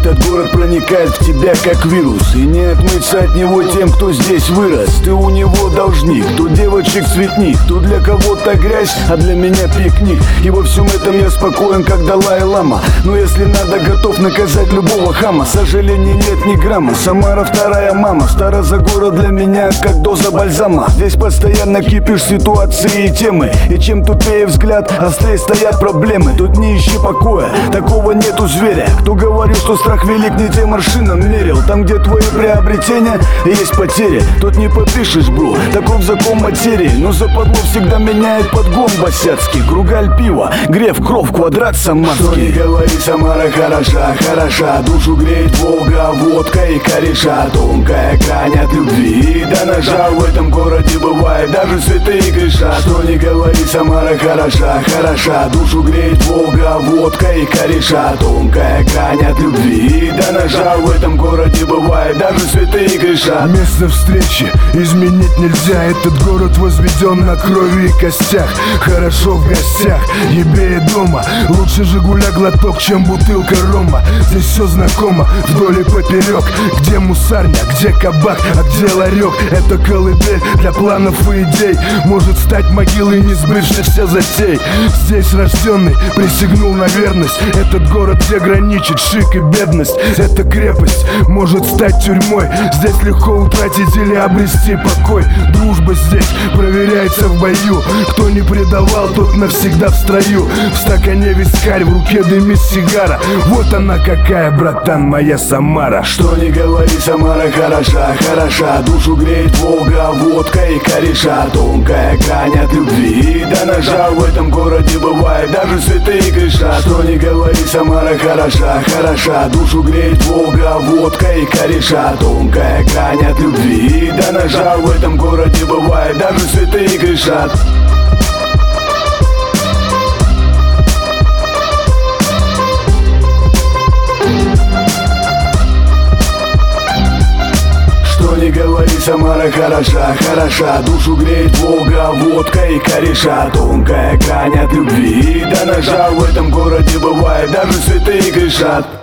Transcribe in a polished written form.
Этот город проникает в тебя как вирус, и не отмыться от него тем, кто здесь вырос. Ты у него должник, тут девочек цветник, тут для кого-то грязь, а для меня пикник. И во всем этом я спокоен, как Далай-лама. Но если надо, готов наказать любого хама. Сожалений нет ни грамма, Самара вторая мама. Старозагора для меня как доза бальзама. Здесь постоянно кипишь ситуации и темы, и чем тупее взгляд, острее стоят проблемы. Тут не ищи покоя, такого нету зверя. Кто говорил, что страх велик, не тем аршином мерил. Там, где твои приобретения, есть потери. Тут не попишешь, бро, таков закон материи. Но западло всегда меняет подгон босяцкий. Кругаль пива, греф, кров, квадрат самарский. Что не говори, Самара хороша, хороша. Душу греет Волга, водка и кореша. Тонкая грань от любви до ножа. В этом городе бывает даже святые греша. Что не говори, Самара хороша, хороша. Душу греет Волга, водка и кореша. Тонкая грань от любви до ножа. В этом городе бывает даже святые греша. Место встречи изменить нельзя. Этот город возведен на крови и костях. Хорошо в гостях, ебее дома. Лучше Жигуля глоток, чем бутылка рома. Здесь все знакомо, вдоль и поперек. Где мусарня, где кабак, а где ларек. Это колыбель для планов и идей. Может стать могилой несбывшихся затей. Здесь рожденный присягнул на верность. Этот город, где граничит шик и бедность. Эта крепость может стать тюрьмой. Здесь легко утратить или обрести покой. Дружба здесь проверяется в бою. Кто не предавал, тот навсегда в строю. В стакане вискарь, в руке дымит сигара. Вот она какая, братан, моя Самара. Что не говори, Самара хороша, хороша. Душу греет Волга, водка и кореша. Тонкая грань от любви до ножа. В этом городе бывает даже святые греша. Что не говори, Самара хороша, хороша. Душу греет Волга, водка и кореша. Тонкая грань от любви до ножа. В этом городе бывает даже святые грешат. Не говори, Самара хороша, хороша. Душу греет Волга, водка и кореша. Тонкая грань от любви до ножа. В этом городе бывает даже святые грешат.